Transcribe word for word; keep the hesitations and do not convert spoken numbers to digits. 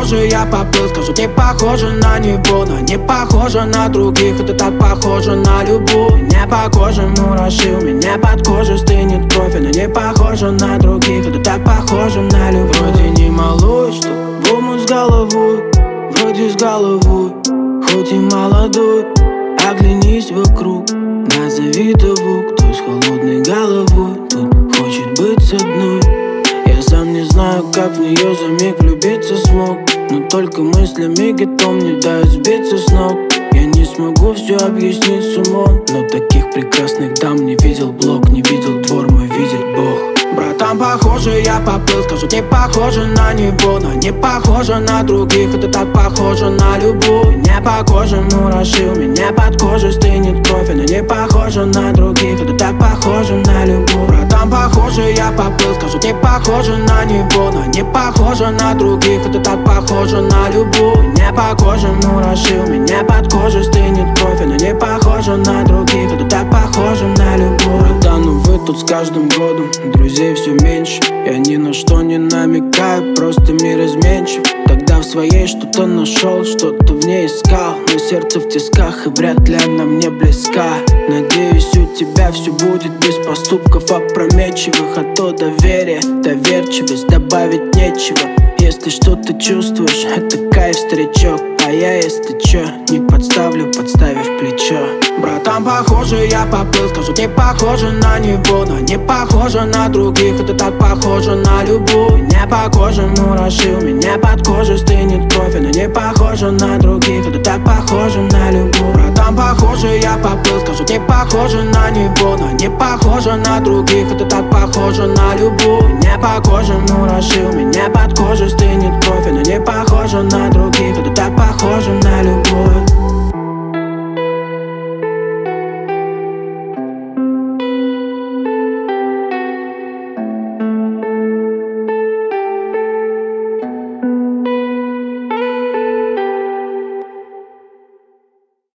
похоже, я поплыл, скажу, ты похожа на него, но не похожа на других. Это так похоже на любую. Не по коже мураши, у меня под кожей стынет кровь. Она не похожа на других. Это так похоже на любовь. Вроде не малой, что в омут с головой, вроде с головой, хоть и молодой. Оглянись вокруг, назови того, кто с холодной головой тут хочет быть с одной. Я сам не знаю, как в нее за миг влюбиться смог, но только мыслями гетом не дают сбиться с ног. Я не смогу все объяснить с умом, но таких прекрасных дам не видел блог, не видел двор мой, видит Бог. Братан, похоже, я поплыл, скажу, ты похожа на него, но не похожа на других. Это так похоже на любую. Не по коже мураши, у меня под кожей стынет кровь. Она не похожа на других. Это так похоже на любовь. Братан, похоже, я поплыл, скажу, ты похожа на него, но не похожа на других. Это так похоже на любую. Не по коже мураши, у меня под кожей стынет кровь. Она не похожа на других. Это так похоже на любовь. Братан, ну вы тут с каждым годом, друзей все меньше. Я ни на что не намекаю, просто мир изменчив. Тогда в своей что-то нашел, что-то в ней искал, но сердце в тисках, и вряд ли она мне близка. Надеюсь, у тебя все будет без поступков опрометчивых, а то доверие, доверчивость добавить нечего. Если что-то чувствуешь, это кайф, старичок. А я, если чё, не подставлю, подставив плечо. Братан, похоже, я поплыл, скажу, ты похожа на него, но не похожа на других. Это так похоже на любую. Не по коже мураши, у меня под кожей стынет кровь. Она не похожа на других. Это так похоже на любовь. Братан, похоже, я поплыл, скажу, ты похожа на него, но не похожа на других. Это так похоже на любую. Не по коже мураши, у меня под кожей стынет кровь. Она не похожа на других. Это так похоже на